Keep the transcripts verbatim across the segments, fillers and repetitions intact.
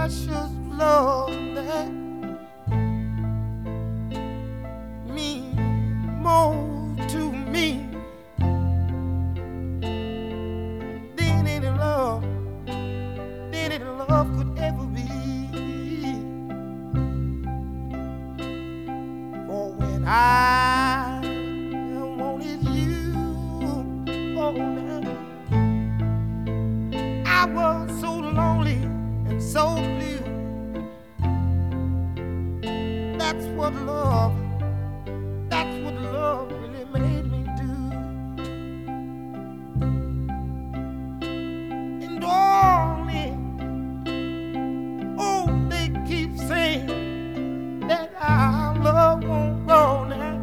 precious love that means more to me than any love, than any love could ever be. For when I wanted you, oh now, I was so lonely and so blue. That's what love, that's what love really made me do. And darling, oh, they keep saying that our love won't grow now.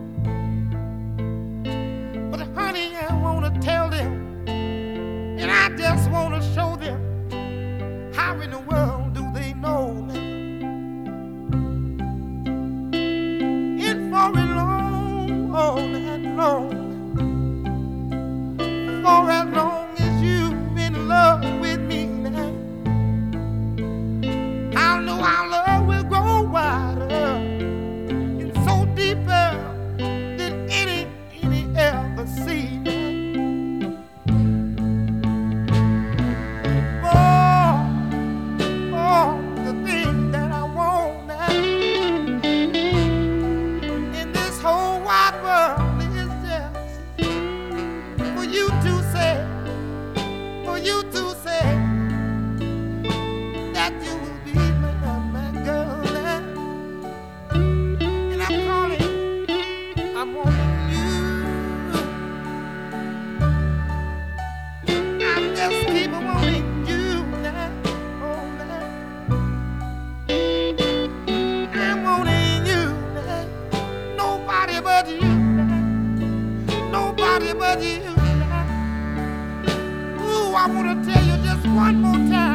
But honey, I wanna tell them, and I just wanna show them, how in the world do they know now? And for as long, oh, that long, for as long as you've been in love with me now, I know our love will grow wider and so deeper than any, any ever see. You to say that you will be my, my girl now. And I'm calling, I'm wanting you. I'm just keep wanting you now. Oh, now. I'm wanting you now. Nobody but you now. Nobody but you. I want to tell you just one more time.